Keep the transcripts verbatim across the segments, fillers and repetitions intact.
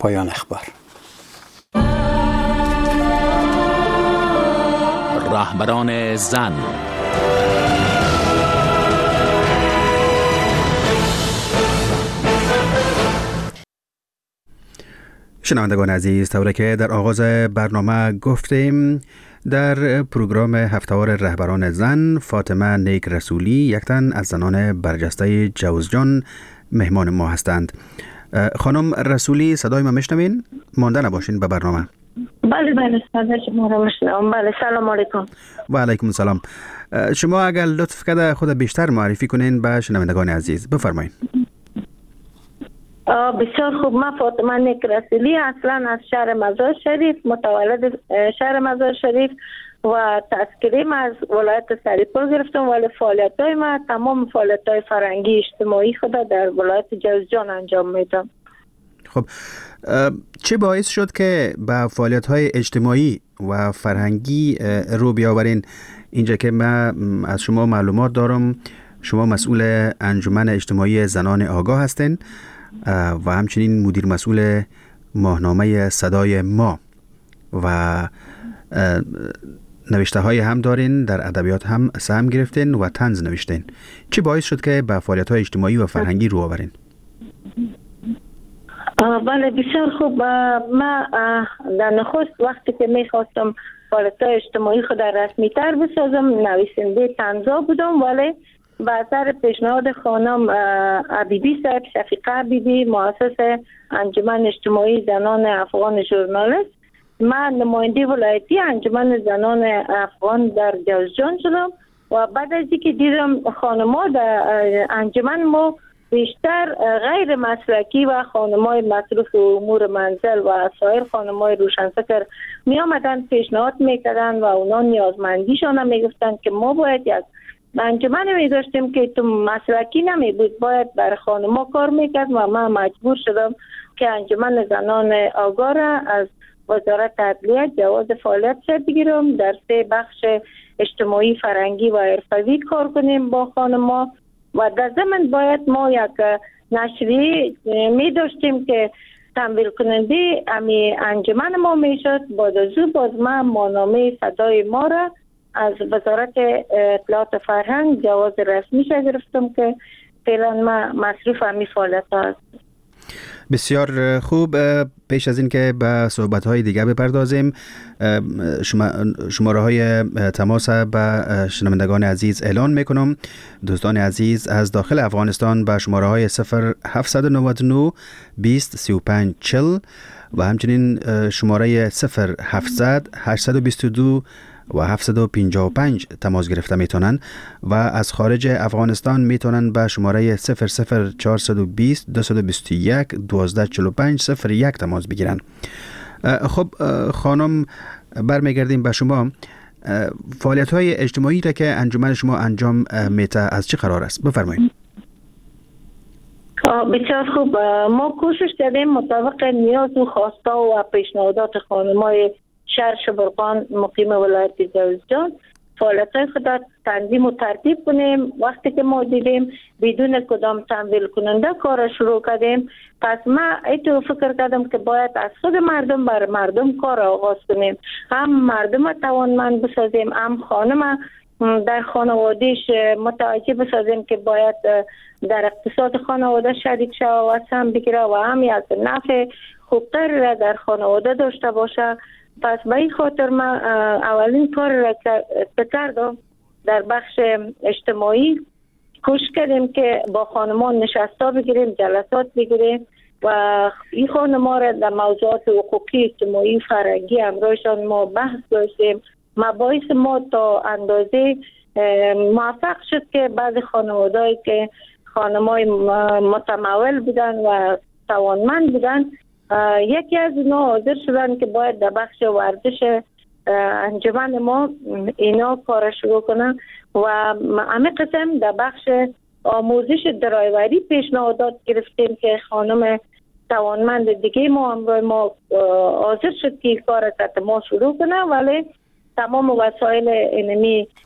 پایان اخبار. رهبران زن. شنوندگان عزیز، طوری که در آغاز برنامه گفتیم، در پروگرام هفته‌وار رهبران زن فاطمه نیک رسولی یک تن از زنان برجسته جوزجان مهمان ما هستند. خانم رسولی، صدای ما میشنوین؟ مانده نباشین به برنامه. بله بله صدای شما را میشنوم. بله، سلام علیکم. و علیکم السلام. شما اگر لطف کرده خود بیشتر معرفی کنین به شنوندگان عزیز، بفرمایید. بسیار خوب. من فاطمه نیک رسولی، اصلا از شهر مزار شریف، متولد شهر مزار شریف و تذکریم از ولایت سریپور گرفتم، ولی فعالیت های من تمام فعالیت های فرهنگی اجتماعی خود در ولایت جوزجان انجام میدم. خب چه باعث شد که به فعالیت های اجتماعی و فرهنگی رو بیاورین؟ اینجا که من از شما معلومات دارم شما مسئول انجمن اجتماعی زنان آگاه هستین و همچنین مدیر مسئول ماهنامه صدای ما و نوشته های هم دارین، در ادبیات هم سهم گرفتین و طنز نوشتین. چی باعث شد که به فعالیت های اجتماعی و فرهنگی رو آورین؟ بله بسیار خوب. من در نخست وقتی که میخواستم فعالیت های اجتماعی خود رسمی تر بسازم، نویسنده طنزا بودم، ولی به اثر پیشنهاد خانم عبیدی صاحب، شفیقه عبیدی، مؤسس انجمن اجتماعی زنان افغان ژورنالیست، من نماینده ولایتی انجمن زنان افغان در جوزجان شدم و بعد از اینکه دیدم خانم‌ها در انجمن ما بیشتر غیر مسلکی و خانم‌های مصروف امور منزل و سایر خانم‌های روشنفکر می آمدن پیشنهاد میکردن و اونا نیازمندیشان هم میگفتن که ما باید یک انجمن می داشتیم که تو مسلکی نمی بود، باید برای خانم‌ها کار میکرد و من مجبور شدم که انجمن زنان آگاه را از وزارت عدلیه جواز فعالیت بگیرم، در سه بخش اجتماعی، فرهنگی و حرفوی کار کنیم با خانم‌ها و در ضمن باید ما یک نشریه می داشتیم که تمویل کننده امی انجمن ما می شد. بعد از او باز من ماهنامه صدای ما را از وزارت اطلاعات فرهنگ جواز رسمی گرفتم که فعلا من مصروف امی فعالیت هست. بسیار خوب. پیش از این که به صحبت‌های دیگه بپردازیم، شما شماره های تماس به شنوندگان عزیز اعلان میکنم. دوستان عزیز از داخل افغانستان به شماره های صفر هفت نه نه بیست سی و پنج چهل و همچنین شماره صفر هفتصد هشتصد و بیست و دو و هفتصد و پنجاه و پنج تماس گرفته میتونن و از خارج افغانستان میتونن به شماره صفر صفر چهارصد و بیست دویست و بیست و یک دوازده چهل و پنج صفر یک تماس بگیرن. خب خانم، برمیگردیم به شما. فعالیت های اجتماعی را که انجمن شما انجام میته از چه قرار است؟ بفرمایید. بسیار خوب. ما کوشش کردیم مطابق نیاز و خواستا و پیشنهادات خانم‌های شهر شبرغان مقیم ولایت جوزجان فعالیت‌های خود را تنظیم و ترتیب کنیم. وقتی که ما دیدیم بدون کدام تمویل کننده کار شروع کردیم، پس من ایتو فکر کردم که باید از خود مردم بر مردم کار آغاز کنیم، هم مردم توانمند بسازیم، هم خانم در خانوادهش متوجه بسازیم که باید در اقتصاد خانواده شریک شود و سهم بگیره و هم یک نفع خوبتر را در خانواده داشته باشه. پس به این خاطر من اولین کار را کردم در بخش اجتماعی کوشش کردیم که با خانمان نشستا بگیریم، جلسات بگیریم و این خانمان را در موضوعات حقوقی، اجتماعی، فرهنگی همراهشان ما بحث داشتیم. مباحث ما تا اندازه موفق شد که بعضی خانوادهایی که خانمای متمول بودن و توانمند بودن، یکی از اینا حاضر شدن که باید در بخش ورزش انجمن ما اینا کار شروع کنن و همه قسم در بخش آموزش درایوری پیشنهادات گرفتیم که خانم توانمند دیگه ما همراه ما حاضر شد که کار تحت ما شروع کنه، ولی تمام وسایل اینمی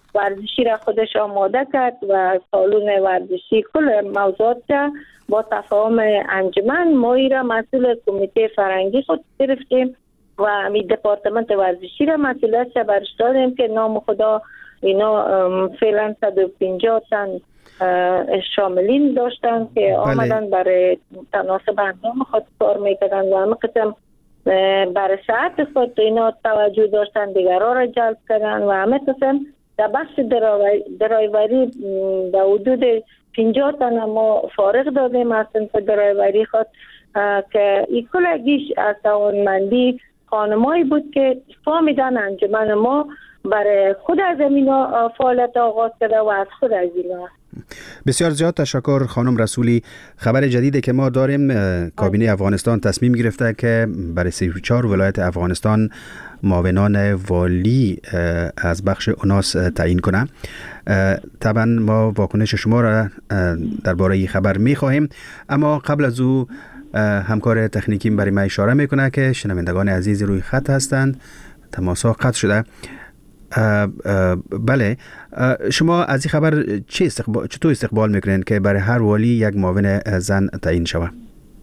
ورزشی را خودش آماده کرد و سالن ورزشی کل موضوعات با تفاهم انجمن ما ای را مسئول کمیته فرهنگی خود گرفتیم و می دپارتمنت ورزشی را مسئولیت برش دادیم که نام خدا اینا فعلا صد و پنجاه تن شاملین داشتن که آمدن برای تناسب اندام خود کار میکردن و همه قسم برای ساعت خود اینا توجه داشتن، دیگرها را جلب کردن و همه قسم در بخش درایوری در حدود پنجاه تن ما فارغ دادیم از صنف درایوری خود که این کلگیش از توانمندی خانمایی بود که فهمیدن انجمن ما برای خود از اینا فعالیت آغاز کرده و از خود از اینا. بسیار زیاد تشکر خانم رسولی. خبر جدیدی که ما داریم کابینه افغانستان تصمیم گرفته که برای سی و چهار ولایت افغانستان معاونان والی از بخش اوناس تعیین کنه. طبعا ما واکنش شما را درباره این خبر می‌خواهیم، اما قبل از او همکار تکنیکی برای ما اشاره میکنه که شنوندگان عزیز روی خط هستند، تماس‌ها قطع شده. اه اه بله، اه شما از این خبر چه استقبال چطور استقبال میکنین که برای هر والی یک معاون زن تعیین شود؟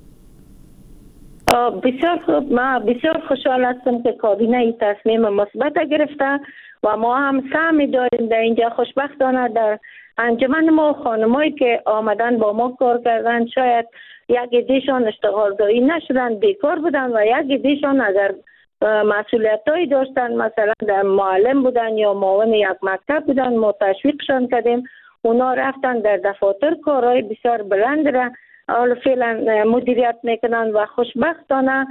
بسیار خوب، ما بسیار خوشحال هستم که کابینه این تصمیم مثبت گرفته و ما هم سعی داریم در اینجا خوشبختانه در انجمن ما خانمایی که آمدن با ما کار کردن شاید یک عدهشان اشتغالزایی نشدن، بیکار بودن و یک عدهشان اگر مسئولیت هایی داشتن، مثلا در معلم بودن یا معاون یک مکتب بودن، ما تشویقشان کردیم، اونا رفتن در دفاتر کارهای بسیار بلند را حالا فعلا مدیریت میکنن و خوشبختانه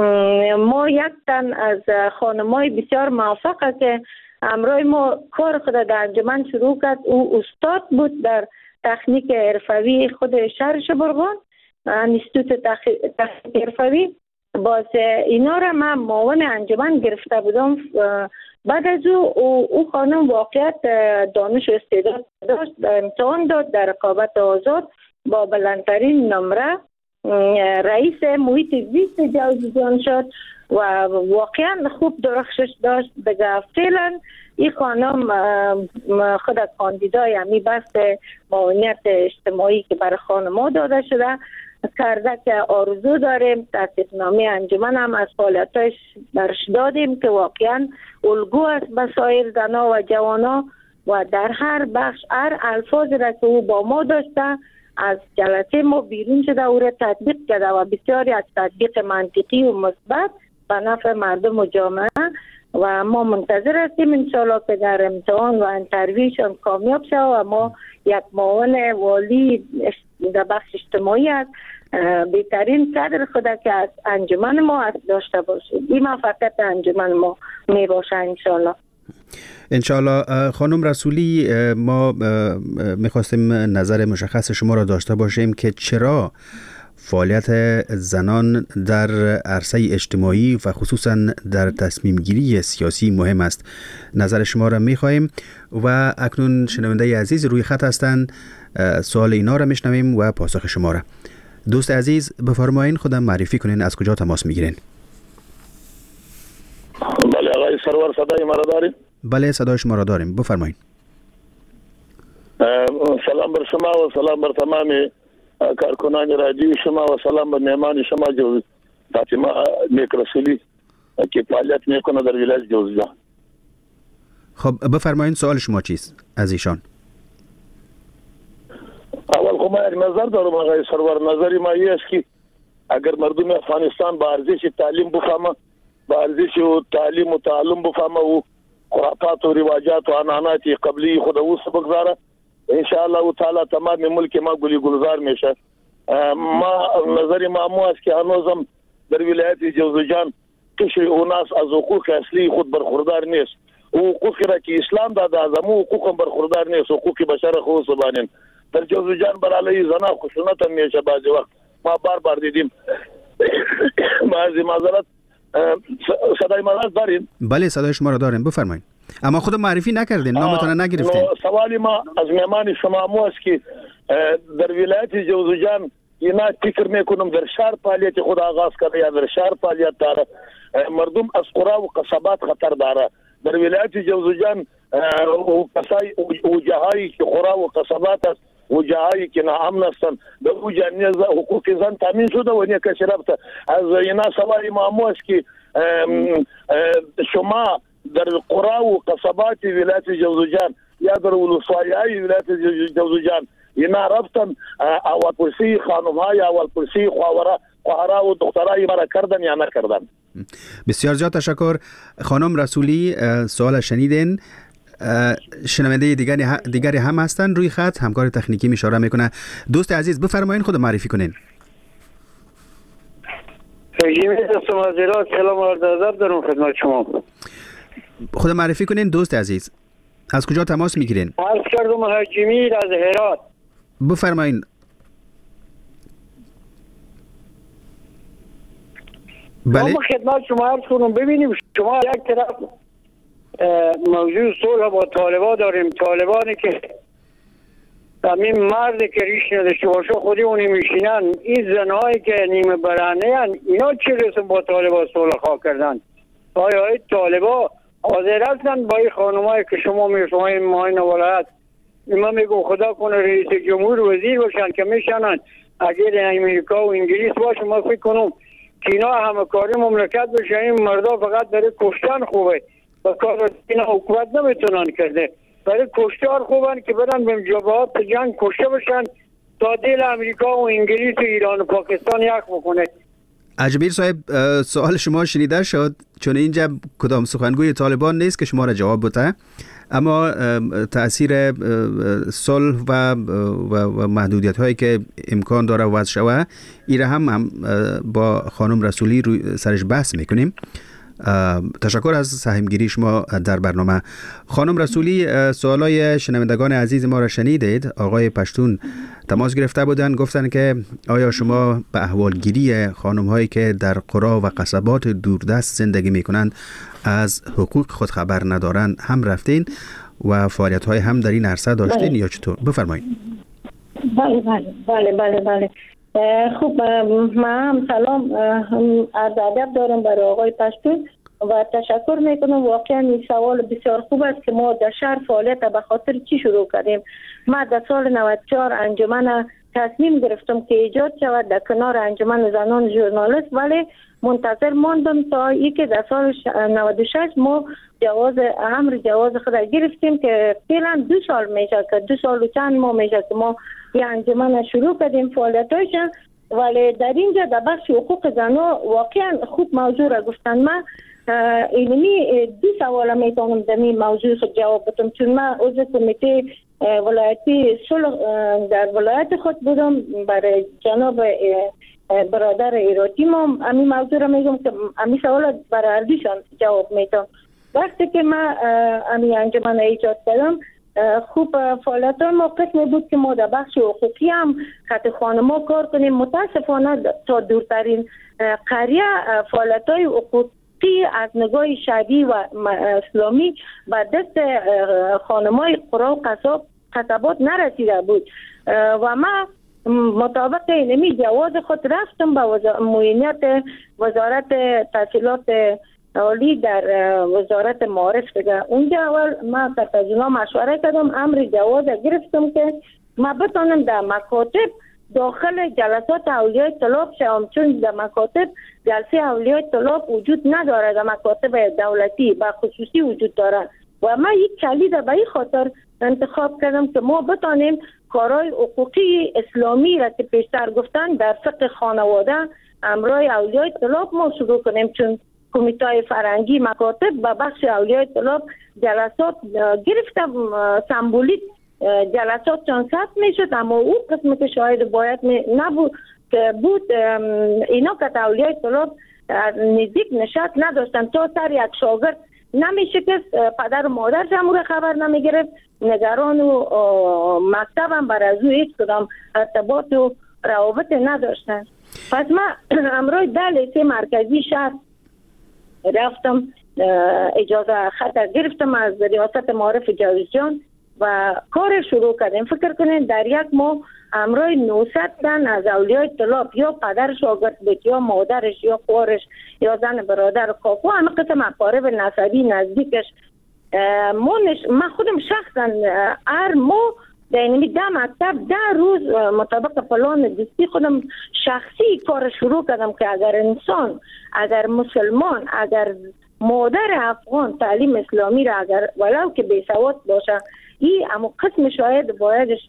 ما یک تن از خانمای بسیار موفقه که امروز ما کار خود در انجمن شروع کرد. او استاد بود در تکنیک حرفوی خود شهر شبرغان، انستیتوت تکنیک حرفوی. باز اینا را من معاون انجمن گرفته بودم. بعد از او او خانم واقعیت دانش و استعداد داشت، امتحان داد در رقابت آزاد با بلندترین نمره رئیس محیط زیست جوزجان شد و واقعا خوب درخشش داشت. دیگه فعلا این خانم خود کاندیدای همی بحث معاونیت اجتماعی که برای خانم‌ها داده شده کرده که آرزو داریم تصدیقنامه انجمن هم از فعالیتش برش دادیم که واقعا الگو است به سایر زنها و جوانا و در هر بخش هر الفاظ را که او با ما داشته از جلسه ما بیرون شده او را تطبیق کرده و بسیاری از تطبیق منطقی و مثبت به نفع مردم و جامعه و ما منتظر هستیم انشاءالله که در امتحان و انترویوشان کامیاب شد و ما یک معاون والی در بخش اجتماعی است بهترین کادر خدا که از انجمن ما داشته باشیم. این موفقیت انجمن ما می باشه انشاءالله. انشاءالله. خانم رسولی، ما میخواستیم نظر مشخص شما را داشته باشیم که چرا فعالیت زنان در عرصه اجتماعی و خصوصا در تصمیم گیری سیاسی مهم است. نظر شما را میخواهیم و اکنون شنونده عزیز روی خط هستند. سوال اینا را میشنویم و پاسخ شما را. دوست عزیز بفرمایین خودم معرفی کنین، از کجا تماس میگیرین؟ بله آقای سرور، صدای ما را داریم؟ بله صدای شما را داریم، بفرمایین. سلام بر شما و سلام بر تمام کارکنان رادیو شما و سلام بر مهمان شما جو فاطمه نیک رسولی که فعالیت میکنه در ولایت جوزجان. خب بفرمایین سوال شما چیست از ایشان؟ اول خب من نظر دارم آقای سرور، نظری ما این است که اگر مردم افغانستان با ارزش تعلیم بفهمه، با ارزش تعلیم و تعلم بفهمه و خرافات و رواجات و عنعنات قبلی خود او بگذاره، ان شاء الله تعالی تمام ملک ما گلی گلزار میشه. ما نظری ما مو است که هنوزم در ولایت جوزجان قشر اوناس از حقوق اصلی خود برخوردار نیست. حقوقی را که اسلام داده از امو حقوق برخوردار نیست، حقوق بشر خود سبانین در جوزجان برای زنان خشونت هم میشه. بعضی وقت ما بار بار دیدیم. بعضی معذرت صدای ما داریم؟ بله صدای شما را داریم، بفرمایید. اما خود معرفی نکردین، نامتون نگرفتین. سوالی ما از مهمان شما مو است که در ولایت جوزجان اینا فکر میکنم در شهر فعالیت خود آغاز کرده یا در شهر فعالیت داره، مردم از قرا و قصبات خطر داره. در ولایت جوزجان و کسای اوجه هایی که قرا و قصبات است، اوجه هایی که ناامن هستند، به اوجه نیز حقوق زن تامین شده و نه کسی رفته از اینا سوال معمو است که شما در قرا و قصبات ولایت جوزجان یا در ولسوالی‌های ولایت جوزجان اینا رفتن اول پرسی خانم‌های اول پرسی خواهرا خواهرا و دخترای مرا کردن یا نکردن. بسیار زیاد تشکر. خانم رسولی سوال شنیدین. شنونده دیگری دیگری هم هستن روی خط، همکار تکنیکی اشاره میکنه. دوست عزیز بفرمایید خود معرفی کنین. سلام و عرض ادب دارم خدمت شما. خود معرفی کنین دوست عزیز. از کجا تماس میگیرین؟ عرض کردم حاجی از هرات. بفرمایید. بله. ما خدمت شما عرض کنم، ببینیم شما یک طرف موضوع صلح با طالبان داریم، طالبانی که همین مرد که ریش نداشته باشه خودی اونی میشینن، این زنهایی که نیمه برهنه هن اینا چه رسم با طالبان صلح خواه کردن؟ آیا های طالبان حاضر هستن با این خانمایی که شما میشونهای ماین ولایت اینا میگو خدا کنه رئیس جمهور وزیر باشن که میشنن اگر امریکا و انگلیس باشه، ما فکر کنم که اینا همه کاری مملکت بشه، این مردا فقط داره کشتن خوبه و کار اینا حکومت نمیتونن کرده، برای کشتار خوبن که برن به جبهات جنگ کشته بشن تا دل امریکا و انگلیس و ایران و پاکستان یک بکنه. اجمیر صاحب سوال شما شنیده شد، چون اینجا کدام سخنگوی طالبان نیست که شما را جواب بده، اما تأثیر صلح و, و محدودیت هایی که امکان داره وضع شوه ایره هم, هم با خانم رسولی روی سرش بحث میکنیم. تشکر از سهمگیری شما در برنامه. خانم رسولی سوالای شنوندگان عزیز ما را شنیدید. آقای پشتون تماس گرفته بودن، گفتن که آیا شما به احوالگیری خانم هایی که در قرا و قصبات دوردست زندگی میکنند از حقوق خود خبر ندارن هم رفتین و فعالیت های هم در این عرصه داشتین بله. یا چطور؟ بفرمایید. بله بله بله بله بله خوب، من هم سلام عرض ادب دارم برای آقای پشتون و تشکر میکنم. واقعا این سوال بسیار خوب است که ما در شهر فعالیت به خاطر چی شروع کردیم. ما در سال نود و چهار انجمن تصمیم گرفتم که ایجاد شود در کنار انجمن زنان ژورنالیست، ولی منتظر ماندم تا ای که در سال نود و شش ما جواز امر جواز خود گرفتیم که فعلا دو سال میشه که دو سال و چند ماه میشه که ما یه انجمن شروع کردیم فعالیتاش، ولی در اینجا در بخش حقوق زنان واقعا خوب موضوع را گفتن. من اینمی دو سوال میتونم در این موضوع خود جواب بدم، چون من عضو کمیته ولایتی صلح در ولایت خود بودم برای جناب برادر ایراتی. ما امی موضوع را میگم که امی سوال برای اردیشان جواب میتونم. وقتی که من امی انجمن ایجاد کردم خوب فعالیت ما قسم بود که ما در بخش حقوقی هم خط خانما کار کنیم. متاسفانه تا دورترین قریه فعالیت های حقوقی از نگاه شعبی و اسلامی به دست خانمای قرا و قصبات نرسیده بود و ما مطابق اینمی جواز خود رفتم به معینیت وزارت تحصیلات عالی در وزارت معارف دیگه. اونجا اول ما کتازونا مشوره کردم، امر جواز گرفتم که ما بتانم در مکاتب داخل جلسات اولیای طلاب شوم، چون در مکاتب جلسه اولیای طلاب وجود نداره، در مکاتب دولتی و خصوصی وجود داره و ما یک کلید به این خاطر انتخاب کردم که ما بتانیم کارهای حقوقی اسلامی را که پیشتر گفتن در فقه خانواده امرای اولیای طلاب ما شروع کنیم، چون کمیته فرنگی مکاتب و بخش اولیای طلاب جلسات گرفتم سمبولیک جلسات چون ثبت میشد، اما اون قسم که شاید باید نبود که بود اینا که اولیای طلاب نزدیک نشست نداشتن تا سر یک شاگرد نمیشه که پدر و مادرش هم خبر نمیگرفت، نگران و مکتب هم بر از او هیچ کدام ارتباط و روابط نداشتن. پس من امروز در لیسه مرکزی شهر رفتم، اجازه خط گرفتم از ریاست معارف جوزجان و کار شروع کردیم. فکر کنین در یک ماه امروز نهصد تن از اولیای طلاب یا پدر شاگرد بود یا مادرش یا خواهرش یا زن برادر و کاکو همه قسم اقارب نسبی نزدیکش ما نش... من خودم شخصا هر ماه در اینمی ده مکتب ده روز مطابق پلان دستی خودم شخصی کار شروع کردم که اگر انسان، اگر مسلمان، اگر مادر افغان تعلیم اسلامی را اگر ولو که بیسواد باشه این اما قسم شاید بایدش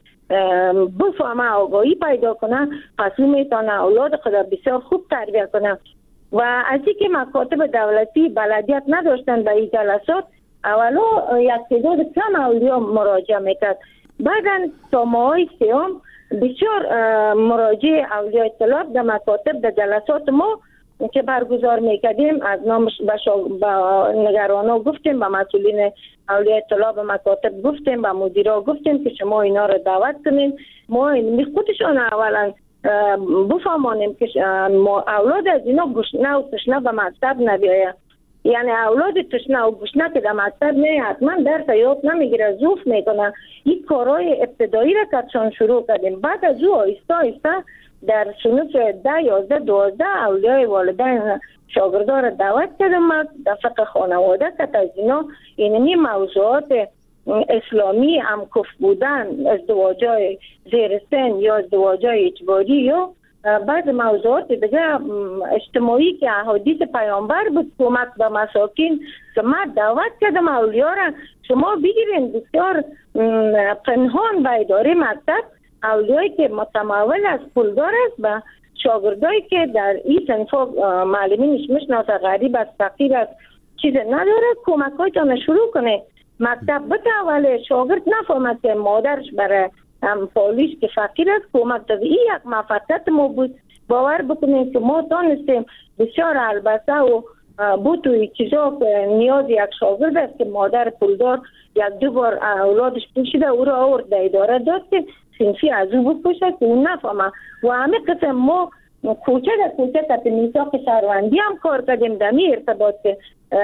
بفهمه، آگاهی پیدا کنه، پس او میتونه اولاد خود بسیار خوب تربیت کنه. و از اینکه مکاتب دولتی بلدیت نداشتن به این جلسات، اولا یک تعداد کم اولیا مراجعه میکرد، بعدا تا ماهای سیام بسیار مراجع اولیاء طلاب در مکاتب در جلسات ما که برگزار میکردیم از نامش به نگرانا گفتیم، به مسئولین اولیاء طلاب مکاتب گفتیم، به مدیرا گفتیم که شما اینا رو دعوت کنین، ما این خودشان اولا بفهمانیم که اولاد از اینا گشنه و تشنه به مکتب نبیاید. یعنی اولاد تشنه و گشنه که در مکتب نه حتما درس یاد نمیگیره، زوف میکنه. این کارهای ابتدایی را که شروع کردیم، بعد از او آیسته آیسته در صنف ده یازده دوازده اولیای والدین شاگردان را دعوت کردم در فقه خانواده که از اینا اینمی موضوعات اسلامی هم کف بودن، ازدواجای زیر سن یا ازدواجای اجباری یا بعض موضوعات دیگه اجتماعی که احادیث پیامبر بود، کمک به مساکین، که من دعوت کردم اولیا را شما بگیرین. بسیار پنهان به اداره مکتب اولیایی که متمول از پولدار است و شاگردایی که در این صنفا معلمینش میشناسه، غریب است، فقیر است، چیز نداره، کمک هایتان شروع کنه. مکتب بتواله شاگرد نفهمد که مادرش برای پالیش که فقیر است کمک داده. این یک مفقت ما بود. باور بکنید که ما دانستیم بسیار البته و بود توی چیزا که نیاز یک شاگرد است که مادر پولدار یک دو بار اولادش پوشیده او را آورد در اداره داد که صنفی از او بپوشد که اون نفهمه. و همه قسم ما کوچه در کوچه تحت میثاق شهروندی هم کار کردیم. در می ارتباط که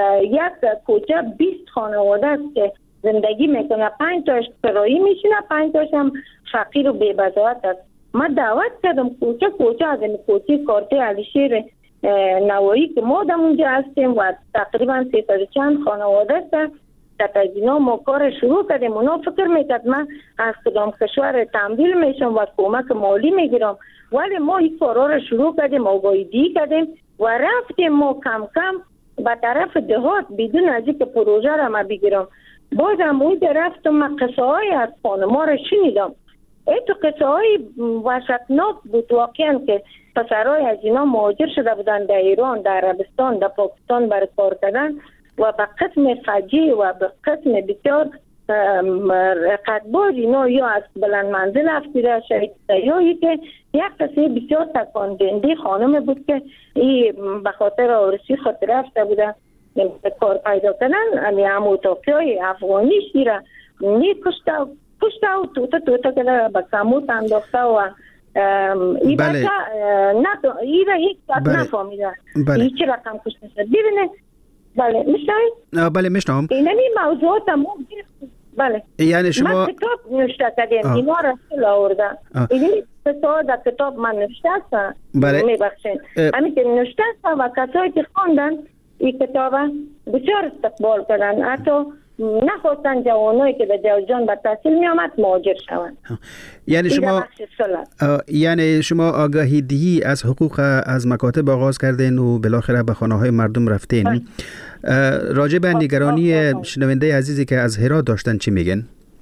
یک کوچه بیست خانواده است که زندگی میکنه، پنج تاش کرایی میشینه، پنج تاش هم فقیر و بی‌بضاعت است. من دعوت کردم کوچه کوچه از این کوچه کارته علیشیر نوایی که ما در اونجا هستیم و تقریبا سیصد چند خانواده است که از اینا ما کار شروع کردیم. اونا فکر میکرد من از کدام کشور تمویل میشم و کمک مالی میگیرم، ولی ما این کارا رو شروع کردیم، آگاهی کردیم و رفتیم ما کم کم به طرف دهات بدون از اینکه پروژه را ما بگیرم. بازم اون رفتم من قصه های از خانما را شنیدم. این تو قصه های وحشتناک بود واقعا که پسرهای از اینا مهاجر شده بودن در ایران، در عربستان، در پاکستان برای کار کردن و به قسم فجیع و به قسم بسیار رقتباز اینا یا از بلند منزل افتیده شهید یا ای که یک قصه بسیار تکاندهنده خانم بود که این به خاطر آرسی خاطر رفته بوده کار پیدا کردن. امی هموتاقی های افغانی شیره نی کشته کشته و توتا توتا که به کموت انداخته و ای بله. بچه نه ای را یک بات بله. نفهمیده بله. ای چه رقم کشته شد. ببینه بله میشنوید؟ بله میشنم. اینمی موضوعات هم بله. یعنی شما من کتاب نوشته کردیم اینا را سل آورده. اینمی کتاب در کتاب من نوشته هستم. بله. میبخشین همین که نوشته هستم و کسایی که خواندن این کتاب بسیار استقبال کردن، حتی نخواستن جوانایی که به جوزجان به تحصیل می آمد مهاجر شوند. یعنی شما یعنی شما آگاهی دهی از حقوق از مکاتب آغاز کردین و بالاخره به خانه های مردم رفتین. راجع به نگرانی شنونده عزیزی که از هرات داشتن چی میگن؟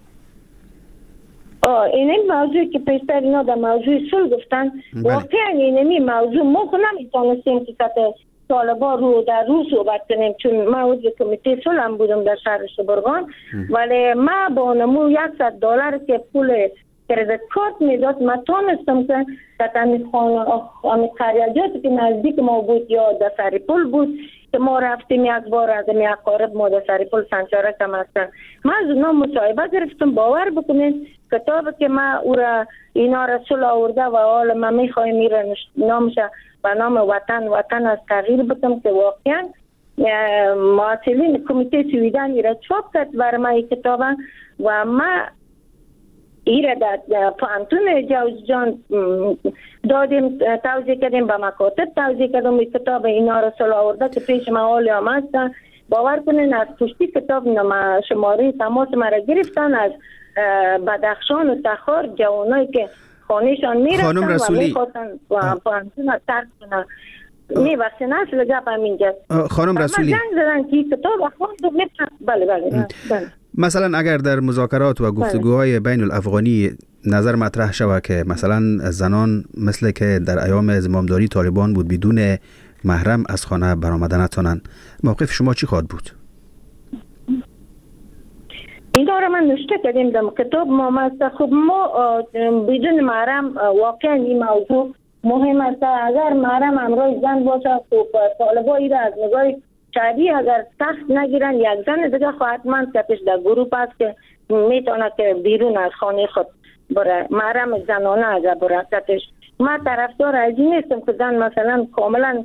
این این موضوعی که پیشتر اینا در موضوع صلح گفتن واقعا این موضوع ما خود نمیتونستیم که طالبا رو در رو صحبت کنیم، چون من عضو کمیته صلح هم بودم در شهر شبرغان، ولی ما با نمو صد دلار که پول کردیت کارت میداد من تونستم که در تمیز خانه خریجاتی که نزدیک ما بود یا در سریپل بود که ما رفتیم یک بار از می اقارب ما در سریپل سنچارک هم هستن، من از اونا مصاحبه گرفتم. باور بکنید کتابی که من او را اینا را صلح آورده و حالا من میخوایم این را نامشه به نام وطن وطن از تغییر بکنم که واقعا معاصلین کمیته سویدن ایره چاپ کرد برای ما این کتاب و ما ایره در پانتون جوزجان دادیم، توضیح کردیم به مکاتب توضیح کردیم این کتاب اینا را صلح آورده که پیش ما حالی هم هستن باور کنین از پشتی کتاب نما شماره تماس مرا گرفتن از بدخشان و تخار جوانایی که خانهشان میرفتن و میخواستن پانتون ترک کنن. نه وقتی نسل گپ همینجاست. خانم رسولی جنگ زدن که کتاب خواند. بله بله بله. مثلا اگر در مذاکرات و گفتگوهای بین الافغانی نظر مطرح شود که مثلا زنان مثل که در ایام زمامداری طالبان بود بدون محرم از خانه برآمدن نتونن، موقف شما چی خواهد بود؟ این داره من نوشته کردیم در کتاب ما مثلا خب ما بدون محرم واقعا این موضوع مهم است. اگر محرم همراه زن باشه خب طالبا این را از نگاه شادی اگر سخت نگیرن یک زن دیگه خواهد من کتش در گروه است که میتونه که بیرون از خانه خود بره محرم زنانه اگر بره کتش. ما طرفدار از این نیستم که زن مثلا کاملا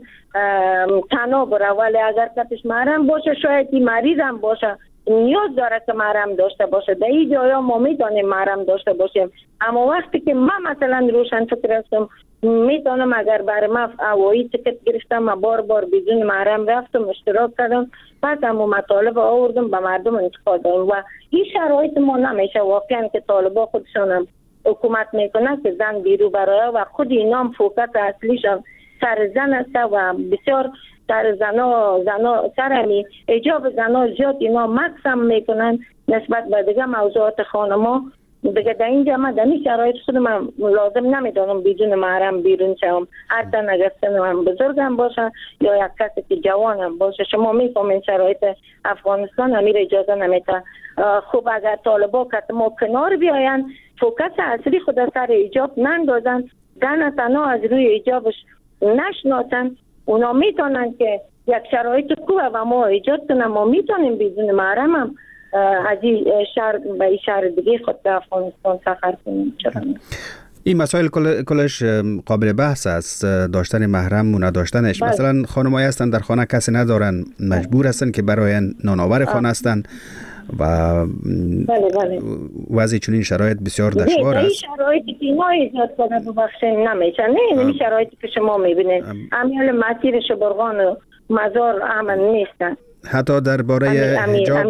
تنها بره، ولی اگر کتش محرم باشه شاید این مریض هم باشه نیاز داره که محرم داشته باشه. در این جایا ما میتونیم محرم داشته باشیم، اما وقتی که ما مثلا روشن فکر هستم میتونم اگر برای ما هوایی تکت گرفتم و بار بار بدون محرم رفتم اشتراک کردم پس همون مطالب آوردم به مردم انتقاد دارم و این شرایط ما نمیشه واقعا که طالبا خودشان هم حکومت میکنه که زن بیرو برای و خود اینا هم فوکس اصلیشان سر زن است و بسیار سر زنا زنا سر همی اجاب زنا زیاد اینا مقسم میکنن نسبت به دیگه موضوعات خانما. دیگه در اینجا من در این شرایط خود من لازم نمیدانم بدون محرم بیرون شم، حتی اگر سنم بزرگم باشه یا یک کسی که جوانم باشه. شما میفهمین شرایط افغانستان امیر اجازه نمیده. خب اگر طالبا که ما کنار بیاین فوکس اصلی خود سر ایجاب نندازن، زن تنها از روی ایجابش نشناسن، اونا میتونن که یک شرایط خوبه و ما ایجاد کنن ما میتونیم بدون محرم هم از این شهر به این شهر دیگه خود به افغانستان سفر کنیم. این مسائل کلش قابل بحث است، داشتن محرم و نداشتنش. بله. مثلا خانمایی هستن در خانه کسی ندارن مجبور هستن که برای نانآور خانه هستن و بله بله. وضع چنین شرایط بسیار دشوار است. این شرایطی که ما ایجاد کنه ببخشید نمیشه. نه این شرایطی که شما میبینید امیال مسیر شبرغان و مزار امن نیستن. حتی درباره حجاب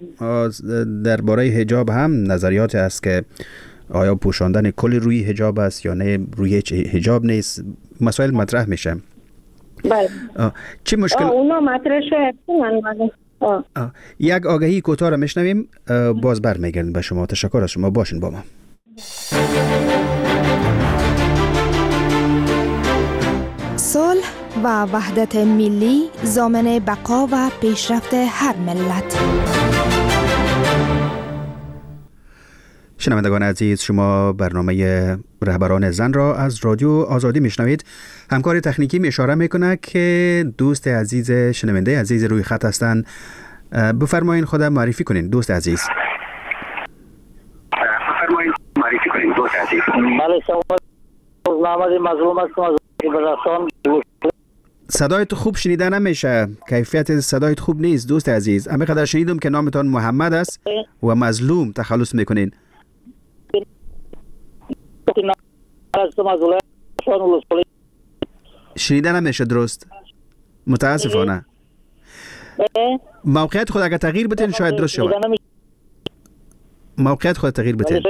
درباره حجاب هم نظریات است که آیا پوشاندن کل روی حجاب است یا نه روی حجاب نیست. مسائل مطرح میشه. بله. چه مشکل؟ اونا مطرح شده. یک آگهی کوتاه را میشنویم باز برمیگردیم به شما. تشکر از شما، باشین با ما. صلح و وحدت ملی ضامن بقا و پیشرفت هر ملت. شنوندگان عزیز، شما برنامه رهبران زن را از رادیو آزادی میشنوید. همکار تکنیکی می اشاره میکنه که دوست عزیز شنونده عزیز روی خط هستند. بفرمایید خودم معرفی کنین دوست عزیز. بفرمایید معرفی کنین دوست عزیز. بله سلام، محمد مظلوم هستم از بلوچستان. صدایت خوب شنیده نمیشه، کیفیت صدایت خوب نیست دوست عزیز. همه قدر شنیدم که نامتان محمد است و مظلوم تخلص میکنین. شنیده نمیشه درست، متاسفانه. موقعیت خود اگر تغییر بتین شاید درست شود. موقعیت خود تغییر بتین.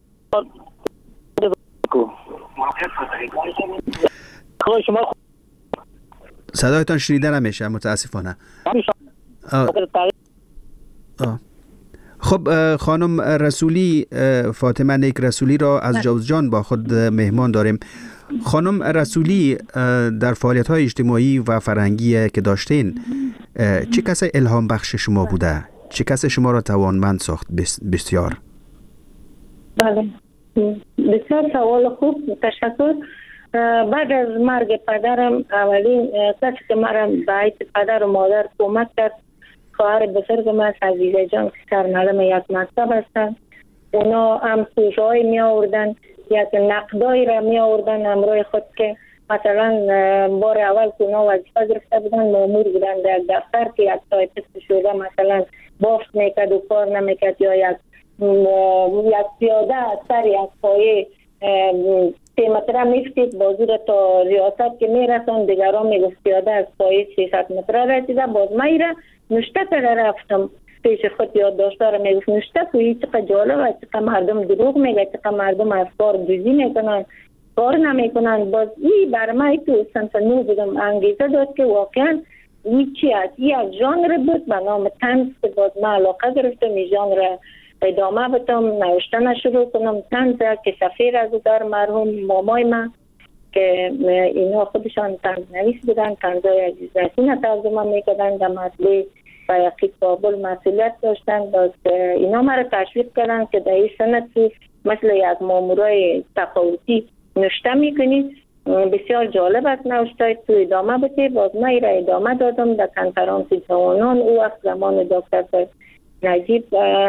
صدایتان شنیده نمیشه متاسفانه. آه. آه. خب خانم رسولی، فاطمه نیک رسولی را از جوزجان با خود مهمان داریم. خانم رسولی، در فعالیت‌های اجتماعی و فرهنگی که داشتین چه کسی الهام بخش شما بوده؟ چه کسی شما را توانمند ساخت؟ بسیار بله، بسیار سوال خوب، تشکر. بعد از مرگ پدرم اولین کسی که مرا به حیث پدر و مادر کمک کرد خواهر بزرگم است، عزیزه جان، که سرمعلم یک مکتب هستند. اونا هم سوژه‌ای می آوردن، یک نقدایی را می آوردن همراه خود که مثلا بار اول که اونا وظیفه گرفته بودن مامور بودن در دفتر که یک تایپیست شده مثلا بافت میکرد و کار نمیکرد، یا یک یک پیاده از سر یک پایه سه متره میفتید بازو را تا ریاست که میرسون، دیگران میگفت پیاده از پای سیصد متره رسیده. باز من را نشته تره رفتم پیش خود یادداشت را میگفت نشته توی چقدر جالبه، چقدر مردم دروغ میگه، چقدر مردم از کار دوزی میکنن، کار نمیکنن. باز این بر من تو سنتنو بودم انگیزه داد که واقعا این چی است. این از ژانر بود به نام طنز که باز من علاقه گرفتم این ژانر ادامه بدم، نوشتن شروع کنم. طنز که سفیر از در مرحوم مامای من که اینا خودشان طنز نویس بودن، طنزهای عزیزرسین ترجمه میکردن، در مطلع بیقی کابل مسئولیت داشتن. باز اینا مرا تشویق کردن که در این سنت مثل یک مامورای تفاوتی نوشته میکنید، بسیار جالب است نوشته تو ادامه بده. باز من را ادامه دادم در کنفرانس جوانان. او وقت زمان دکتر نجیب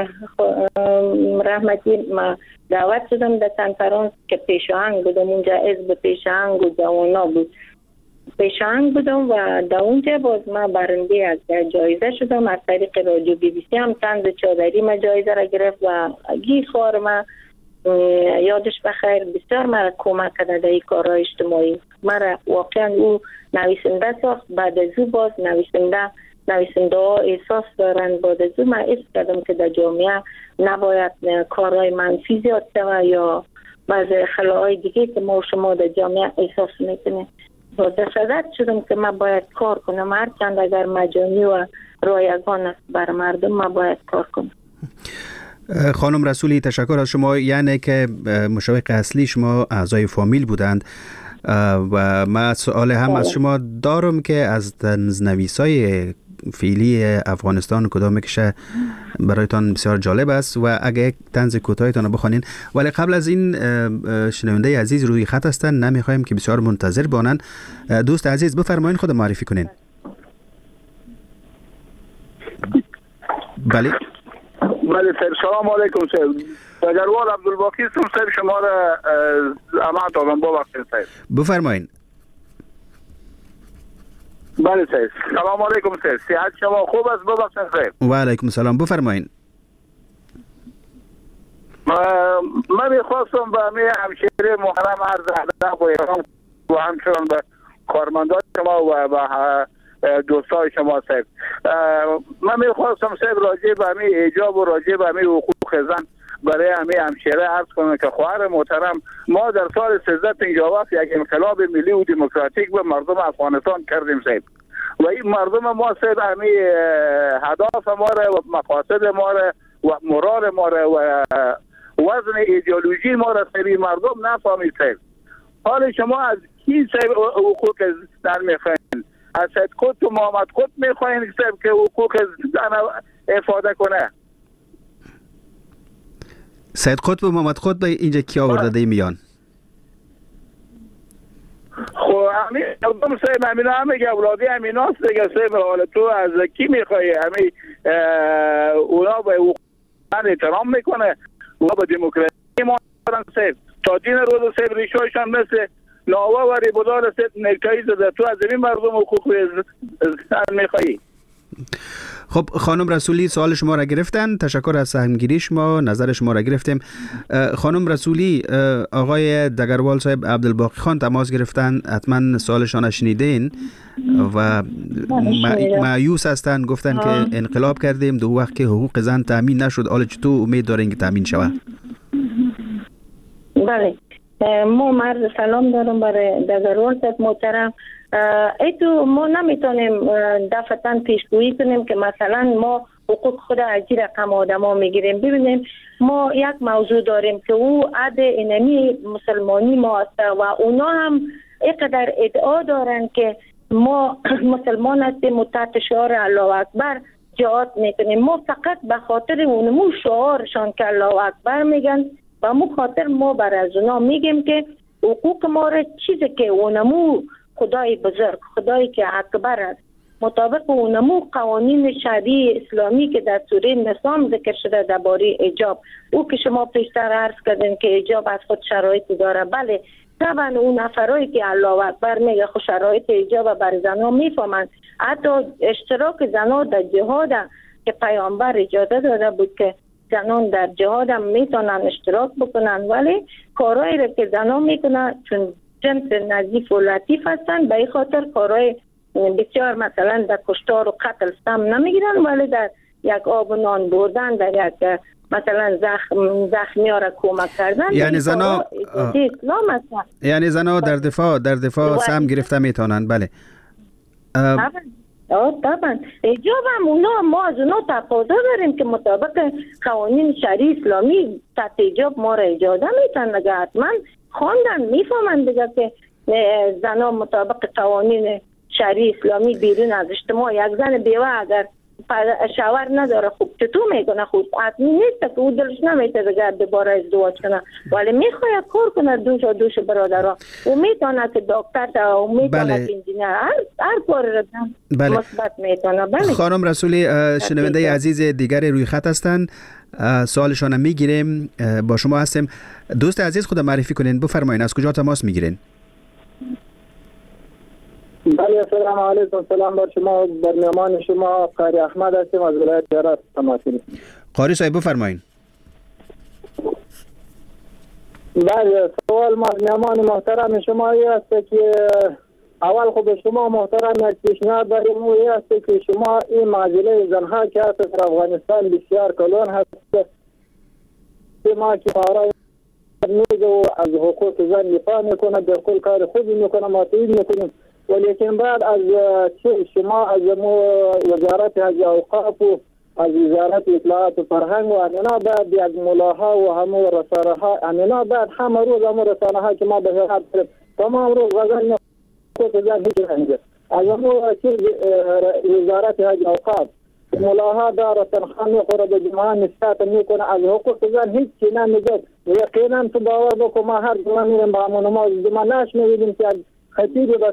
رحمتی ما دعوت شدم در کنفرانس که پیشاهنگ بودم، اونجا حزب پیشاهنگ و جوانا بود، پیشاهنگ بودم و در اونجا باز ما برنده از جایزه شدم. از طریق رادیو بی بی سی هم طنز چادری ما جایزه را گرفت و گی خوار ما یادش بخیر بسیار مرا کمک کرده در این کارهای اجتماعی. مرا واقعا او نویسنده ساخت. بعد از او باز نویسنده نویسنده ها احساس دارن. بعد از او من احساس کردم که در جامعه نباید کارهای منفی زیاد شود یا بعض خلاهای دیگه که ما و شما در جامعه احساس میکنیم. باز صدت شدم که من باید کار کنم، هرچند اگر مجانی و رایگان است بر مردم ما باید کار کنم. خانم رسولی تشکر از شما. یعنی که مشوق اصلی شما اعضای فامیل بودند و من سوال هم از شما دارم که از طنزنویسای فعلی افغانستان کدام کشه برایتان بسیار جالب است و اگه یک طنز کوتاهتان بخوانین. ولی قبل از این شنونده عزیز روی خط هستن، نمیخوایم که بسیار منتظر بانن. دوست عزیز بفرمایین خود معرفی کنین. بله بله سر سلام علیکم سر دگروال عبدالباقی هستم سر شما را امانت آدم با وقت سر بفرمایین. بله سر سلام علیکم سر صحت شما خوب است ببخشید سر. و علیکم سلام بفرمایین. من میخواستم به می همشهری محرم عرض ادب و احترام و همچنان به کارمندان شما و به دوستای شما صاحب. من میخواستم صاحب راجع به همین ایجاب و راجع به همین حقوق زن برای همین همشهری عرض کنم که خواهر محترم ما در سال سیزده پنجاه و هفت یک انقلاب ملی و دموکراتیک به مردم افغانستان کردیم صاحب و این مردم ما صاحب همین هدف ما را و مقاصد ما را و مراد ما را و وزن ایدئولوژی ما را صاحب مردم نفهمید صاحب. حال شما از کی صاحب حقوق زن میخواین؟ از سید قطب و محمد قطب میخواین که حقوق زن افاده کنه؟ سید قطب و محمد قطب اینجا کی آورده دی میان؟ خب همین مردم صاحب همینا همه که اولادی همیناست دیگه صاحب. حالا تو از کی میخوایی؟ همین اونا به حقوق زن احترام میکنه و به دموکراسی ما صاحب تا دین روز صاحب ریشایشان مثل ناوا و ریبودار صاحب نکتایی زده. تو از این مردم حقوق زن میخوایی؟ خب خانم رسولی سوال شما را گرفتن. تشکر از سهمگیری شما، نظر شما را گرفتیم. خانم رسولی آقای دگروال صاحب عبدالباقی خان تماس گرفتن، حتما سوالشان شنیدین و مایوس هستن. گفتن آه. که انقلاب کردیم دو وقت که حقوق زن تامین نشد، حالا چطور امید دارین که تامین شود؟ بله ما مرد سلام دارم برای دگروال صاحب محترم. ایتو ما نمیتونیم دفعتاً پیشگویی کنیم که مثلا ما حقوق خود از این رقم آدم ها میگیریم. ببینیم ما یک موضوع داریم که او عد اینمی مسلمانی ما است و اونا هم اینقدر ادعا دارن که ما مسلمان هستیم و تحت شعار الله اکبر جهاد میکنیم. ما فقط به خاطر اونمو شعارشان که الله اکبر میگن و مو خاطر ما بر از اونا میگیم که حقوق ما را چیزی که اونمو خدای بزرگ، خدایی که اکبر است، مطابق اونمو قوانین شرعی اسلامی که در سوره نظام ذکر شده درباره حجاب، او که شما پیشتر عرض کردین که حجاب از خود شرایطی داره. بله طبعا اون نفرایی که الله اکبر میگه خود شرایط حجاب بر زنها میفهمن. حتی اشتراک زنها در جهاد که پیامبر اجازه داده بود که زنان در جهاد هم میتونن اشتراک بکنن، ولی کارهایی را که زنان میکنه چون جنس نظیف و لطیف هستن به این خاطر کارهای بسیار مثلا در کشتار و قتل سم نمیگیرن، ولی در یک آب و نان بردن، در یک مثلا زخم زخمی ها را کمک کردن. یعنی زنا اسلام هستن. یعنی زنا در دفاع در دفاع سم گرفته میتونن. بله طبعا ایجاب هم اونا ما از اونا تقاضا داریم که مطابق قوانین شرعی اسلامی تحت ایجاب ما را اجازه میتن. نگه حتما خواندن میفهمن دیگه که زنا مطابق قوانین شرعی اسلامی بیرون از اجتماع، یک زن بیوه اگر شوهر نداره خوب چطور میکنه؟ خود حتمی نیست که او دلش نمیته دیگه دوباره ازدواج کنه، ولی میخواد کار کنه دوش و دوش برادرها. او میتونه که دکتر تا او میتونه بله. که انجینیر هر هر کار را بله. مثبت میتونه. بله خانم رسولی شنونده عزیز دیگر روی خط هستند، سوالشان میگیریم. با شما هستیم. دوست عزیز خود معرفی کنین، بفرمایید از کجا تماس میگیرین؟ بله سلام علیکم. سلام بر شما، بر مهمان شما قاری احمد هستیم از ولایت هرات تماس میگیریم. قاری صاحب بفرمایید. بله سوال ما مهمان محترم شما ای است که اول خب شما محترم یک پیشنهاد داریم، او ای است که شما این معضله زنها که هست در افغانستان بسیار کلان هست، ما که برای میگه و از حقوق زن دفاع میکنه، در کل کار خوبی میکنه، ما تایید میکنیم، ولیکن بعد از شما از وزارت حج اوقاف و از وزارت اطلاعات و فرهنگ و امینا بعد یک ملاها و همه رسانه ها امینا بعد همه روز همه رسانه ها که ما به هرات تمام روز غزل حقوق زن هیچ رنگه از همه وزارت حج اوقاف ملاها داره تنخواه میخوره به جمعه نسبت میکنه، از حقوق زن هیچ چی نمیگه. یقینا تو باور بکن ما هر جمعه میریم با همون نماز جمعه نش میبینیم که خطیبی به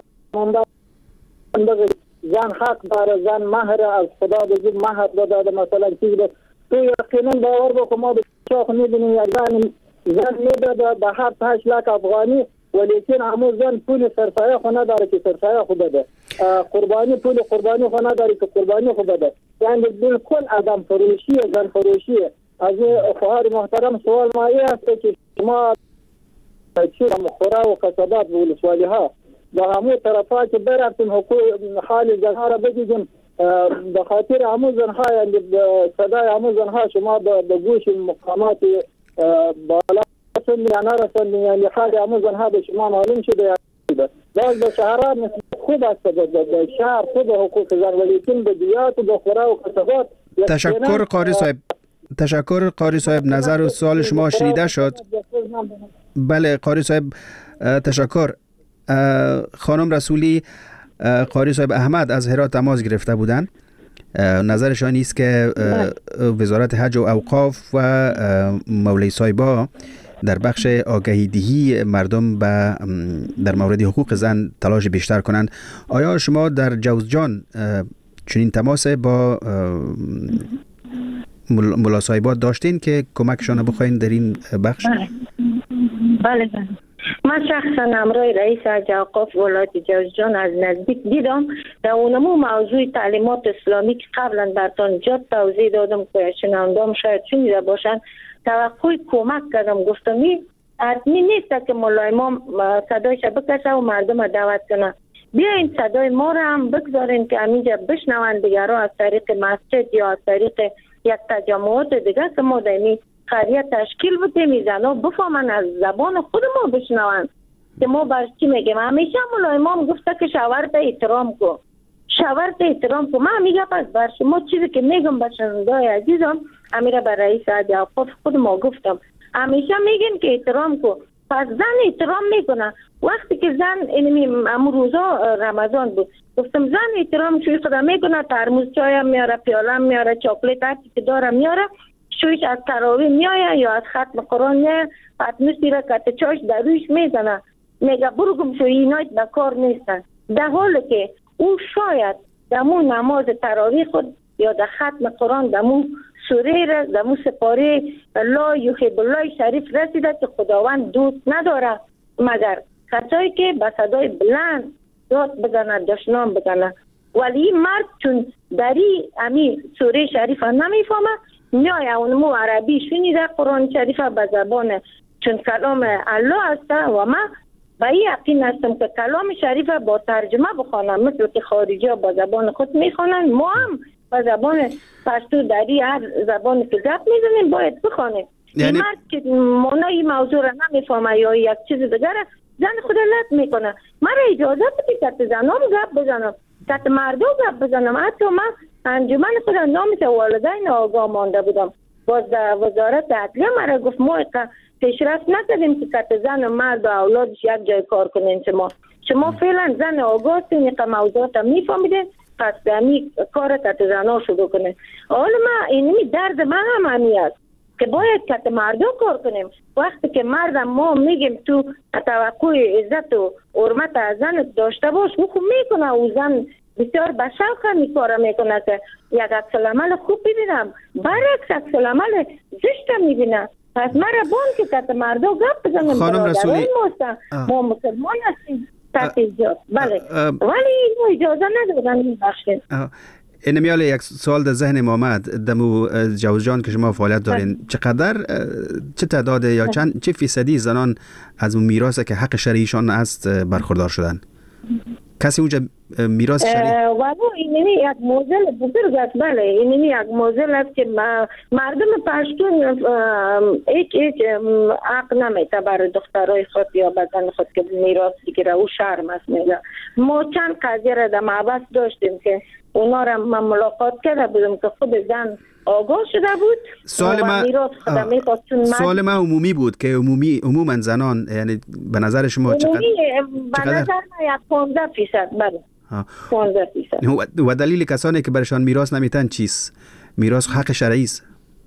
زن حق داره، زن مهر از خدا بزرگ مهر داده مثلا چیز ده. تو یقینا باور بکن ما به شاخ میبینیم یک زن زن میداده به هر هشت لک افغانی، ولیکن همون زن پول سرسایه خو نداره که سرسایه خو بده، قربانی پول قربانی خو نداره که قربانی خو بده. یعنی بالکل آدم فروشیه، زن فروشیه. از خواهر محترم سوال ما ای است که شما چی مخوره و کسبات و ولسوالی ها با همون طرفا که برفتیم حقوق حال زنها را بگیدیم، به خاطر همون زنها یعنی صدای همون زنها شما به گوش مقامات بالا رسندین یا نرسندین، یعنی حال همون زنها به شما معلوم شده. باز به شهرها خوب است، به شهر خوب حقوق زن، ولیکن به دیات و به خوره و کسبات. تشکر قاری صاحب. تشکر قاری صاحب، نظر و سوال شما شنیده شد. بله قاری صاحب تشکر. خانم رسولی قاری صاحب احمد از هرات تماس گرفته بودند. نظرشان نیست که وزارت حج و اوقاف و مولوی صاحبا در بخش آگهی دهی مردم به در مورد حقوق زن تلاش بیشتر کنند. آیا شما در جوزجان چنین تماس با ملا صاحبا داشتین که کمکشان بخواین در این بخش؟ بله بله. من شخصا همراه رئیس حج اوقاف ولایت جوزجان از نزدیک دیدم. در اونمو موضوع تعلیمات اسلامی که قبلا برتان جد توضیح دادم که شنوندام شاید شنیده باشن، توقع کمک کردم. گفتم این حتمی نیست که مولای ما صدایش بکشه و مردم دعوت کنه، بیاین صدای ما را هم بگذارین که همینجا بشنوند دیگرها از طریق مسجد یا از طریق یک تجمعات دیگه که ما دایمی قریه تشکیل بودیم، زنها بفهمن از زبان خود ما بشنوند که ما برش چی میگیم. همیشه مولای امام گفته که شوهرت احترام کو، شوهرت احترام کو. من میگم پس بر شما چیزی که میگم به شنوندای عزیزم امیره بر رئیس حج اوقاف خود ما گفتم، همیشه میگن که احترام کو. پس زن احترام میکنه. وقتی که زن اینمی امو روزا رمضان بود گفتم زن احترام شوی خدا میکنه، ترموز چای هم میاره، پیاله هم میاره، چاکلیت هرچی که داره میاره، شویش از تراویح میایه یا از ختم قرآن میایه، پتنوس میره کت چاش در رویش میزنه، میگه برو گم شو، اینایت به کار نیستن. در حالی که او شاید دمو نماز تراویح خود یا در ختم قرآن دمو سوره را دمو سپاره لا یحب الله شریف رسیده که خداوند دوست نداره مگر کسایی که به صدای بلند داد بزنه، دشنام بزنه. ولی این مرد چون دری امی سوره شریف نمیفهمه، میای اونمو عربی شنیده قرآن شریف به زبان چون کلام الله است و من به این یقین هستم که کلام شریف با ترجمه بخوانم، مثل که خارجی ها با زبان خود میخوانند، ما هم با زبان پشتو دری هر زبانی که گپ میزنیم باید بخوانیم. یعنی این مرد که معنای موضوع را نمیفهمه یا یک چیز دیگر زن خود لط میکنه. من اجازه بدید که زنام گپ بزنم، که مردم گپ بزنم. حتی من انجمن خود نامیت والدین آگاه مانده بودم. باز وزارت عدلیه مرا گفت ما پیشرفت نکردیم که کت زن و مرد و اولادش یک جای کار کنین. شما شما فعلا زن آگاه هستین که موضوعات میفهمیدین، پس همی کار کت زن ها شروع کنین. حالا من اینمی درد من هم همی است که باید کت مردم کار کنیم. وقتی که مردم ما میگیم تو توقع عزت و حرمت از زن داشته باش، او خوب میکنه. او زن بسیار بشوق می کار میکنه که یک عکس العمل خوب ببینم، برعکس عکس العمل زشت میبینه. پس من را بان که کت مردم گپ بزنم. خانم رسولی ما مسلمان هستیم تحت ایجاد، بله، ولی اجازه ندادن این بخشید. این میاله یک سوال در ذهن ما آمد. دمو جوز جان که شما فعالیت دارین، چقدر چه تعداد یا چند چه فیصدی زنان از اون میراثی که حق شرعیشان است برخوردار شدن؟ کسی اونجا میراث شرعی؟ ولی اینمی یک موزل بزرگ است. بله، اینمی یک موزل است که مردم پشتون هیچ هیچ حق نمیده برای دخترای خود یا بدن خود که میراث بگیره. او شرم است میگه. ما چند قضیه را در معبس داشتیم که اونا را من ملاقات کرده بودم که خود زن آگاه شده بود. سوال ما سوال ما عمومی بود که عمومی عموما زنان، یعنی به نظر شما چقدر؟ به نظر من یک پانزده فیصد. بله، پانزده فیصد. و دلیل کسانی که برشان میراث نمیتن چیست؟ میراث حق شرعی است.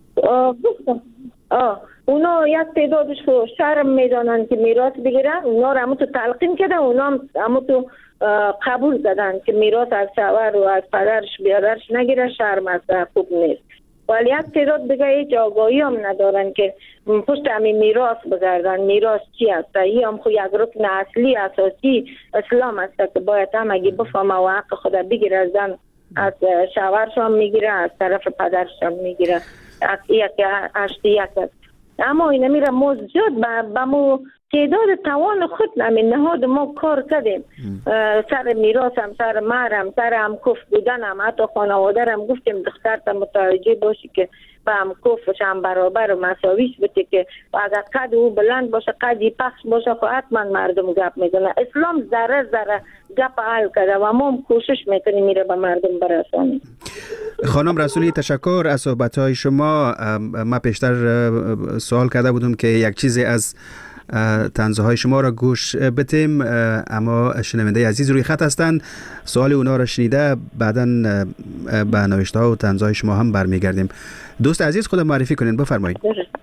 آه اونا یک تعدادش رو شرم میدانن که میراث بگیرن، اونا رو همون تو تلقین کردن، اونا همون تو قبول دادن که میراث از شوهر و از پدرش بیادرش نگیره، شرم است، خوب نیست. ولی یک تعداد دیگه هیچ آگاهی هم ندارن که پشت همین میراث بگردن. میراث چی است؟ این هم خود یک رکن اصلی اساسی اسلام است که باید هم اگه بفهمه و حق خود بگیره. از زن از شوهرش هم میگیره، از طرف پدرش هم میگیره. از یک هشتی یک است. اما این میره موجود به مو تعداد توان خود همین نهاد ما کار کردیم. سر میراث هم، سر مهر هم، سر هم کف بودن هم، حتی خانواده هم گفتیم دختر تا متوجه باشی که با هم کفش هم برابر و مساویش بده، که اگر قد او بلند باشه قدی پخش باشه خب حتما مردم گپ میزنه. اسلام ذره ذره گپ حل کرده و ما هم کوشش میکنیم میره به مردم برسانیم. خانم رسولی تشکر از صحبت‌های شما. ما پیشتر سوال کرده بودم که یک چیزی از طنزه های شما را گوش بدیم، اما شنونده عزیز روی خط هستند. سوال اونا را شنیده بعداً به نوشته ها و طنزه های شما هم برمیگردیم. دوست عزیز خود معرفی کنین، بفرمایید.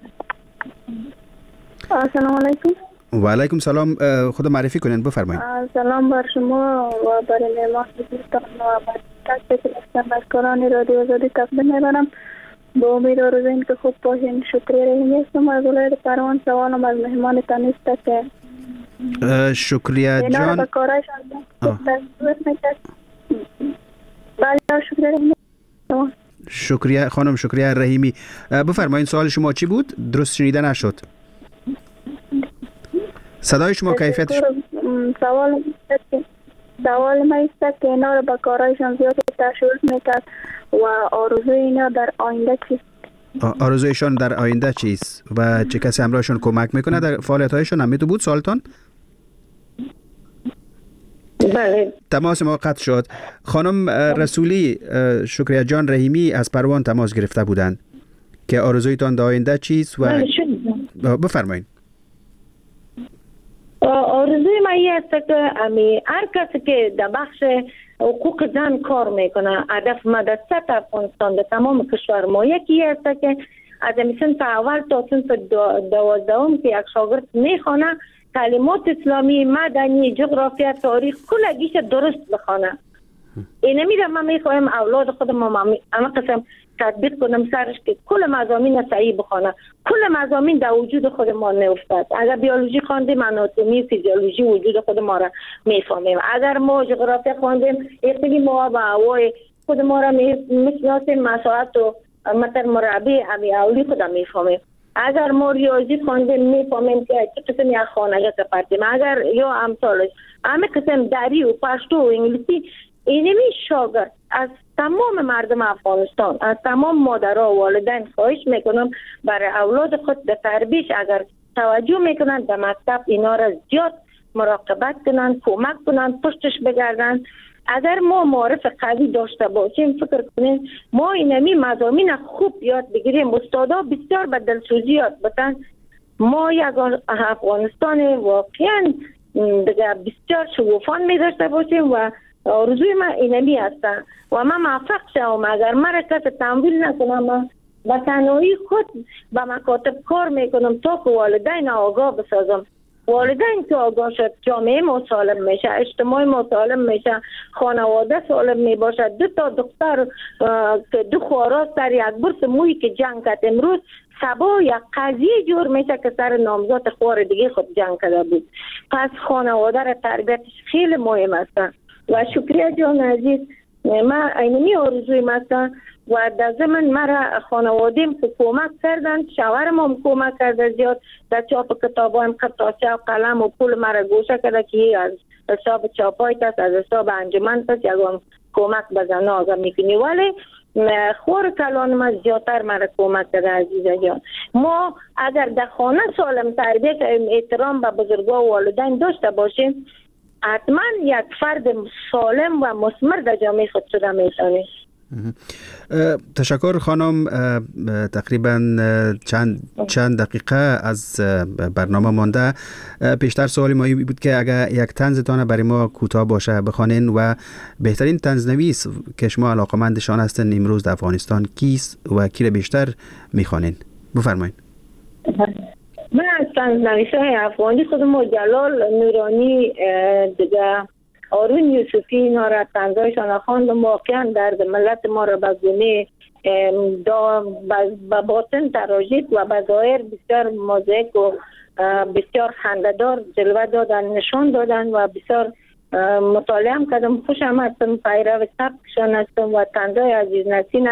السلام علیکم. و علیکم سلام. خود معرفی کنین، بفرمایید. سلام بر شما و برای مهمان دوستان و تک تک بازیگران رادیو آزادی تقدیم می‌کنم. با امید آرزویم که خوب باشین. شکریه رحیمی هستم از ولایت پروان. سوالم از مهمان تانیست که شکریه جان به کارایشان دستور میکرد. بله شکریه رحیمی. شکریه خانم، شکریه رحیمی. بفرمایید سوال شما چی بود؟ درست شنیده نشد. صدای شما کیفیتش سوال سوال ما است که اینا رو به کارایشان زیاد تشویق میکرد و آرزوی اینا در آینده چیست؟ آرزویشان در آینده چیست و چه کسی همراهشون کمک میکنه در فعالیت‌هایشون؟ هم میتو بود سوالتان؟ بله. تماس ما قطع شد. خانم رسولی، شکریه جان رحیمی از پروان تماس گرفته بودند که آرزویتان در آینده چیست و بفرمایید. آرزوی من این است که امی هر کسی که در بخش حقوق زن کار میکنه، هدف ما در سطح افغانستان در تمام کشور ما یکی است که از صنف اول تا صنف دوازدهم که یک شاگرد میخونه کلمات اسلامی، مدنی، جغرافیا، تاریخ کلگیش درست بخونه. اینه میره ما میخوایم اولاد خودم اما قسم تطبیق کنم سرش که کل مضامین صحیح بخونه. کل مضامین در وجود خود ما نیفتد. اگر بیولوژی خواندیم آناتومی فیزیولوژی وجود خود ما را میفهمیم. اگر ما جغرافیا خواندیم اقلیم ما و هوای خود ما را میشناسیم، مساحت و متر مربع امی اولی خود میفهمیم. اگر ما ریاضی خواندیم میفهمیم که چه قسم یک خانه سپردیم، اگر یا امثالش همه قسم دری و پشتو و انگلیسی. اینمی شاگرد از تمام مردم افغانستان، از تمام مادرها و والدین خواهش میکنم برای اولاد خود به تربیت اگر توجه میکنن به مکتب اینا را زیاد مراقبت کنن، کمک کنن، پشتش بگردن. اگر ما معرف قوی داشته باشیم فکر کنیم ما اینمی مضامین خوب یاد بگیریم، استادا بسیار به دلسوزی یاد بدن، ما یک افغانستان واقعا دیگه بسیار شگوفان می داشته باشیم و آرزوی من اینمی هستن و من موفق شوم. اگر من کس تمویل نکنم با تنهایی خود به مکاتب کار میکنم تا که والدین آگاه بسازم. والدین که آگاه شد جامعه ما سالم میشه، اجتماع ما سالم میشه، خانواده سالم میباشه. دو تا دختر که دو خوارا سر یک برس مویی که جنگ کرد امروز سبا یک قضیه جور میشه که سر نامزاد خوار دیگه خود جنگ کرده بود. پس خانواده را تربیتش خیلی مهم است و شکریه جان عزیز. من اینمی آرزوی مثلا و در زمن مرا خانوادیم که کمک کردن، شوهرم هم کمک کرده زیاد در چاپ کتاب هم خطاچه و قلم و پول مرا گوشه کرده که از حساب چاپایت است، از حساب انجمن است، یکم کمک بزنه آگه میکنی. ولی خور کلان ما زیادتر مرا کمک کرده عزیزه جان. ما اگر در خانه سالم تربیت احترام به بزرگا و والدین داشته باشیم حتما یک فرد سالم و مثمر در جامعه خود شده میتونه. تشکر خانم. تقریبا چند چند دقیقه از برنامه مانده. پیشتر سوالی ما بود که اگر یک طنزتان برای ما کوتاه باشه بخوانین و بهترین طنزنویس که شما علاقمندشان هستن امروز در افغانستان کیست و کی را بیشتر میخوانین؟ بفرمایید. من از طنزنویس‌های افغانی خودم جلال نورانی دیگه آرون یوسفی اینا را طنزایشان خواندم. واقعا درد ملت ما را به گونه به باطن تراژیک و به ظاهر بسیار موزیک و بسیار خنده‌دار جلوه دادن، نشان دادن و بسیار مطالعه کردم. خوشم هستم، پیرو سبکشان هستم و طنزای عزیز نسین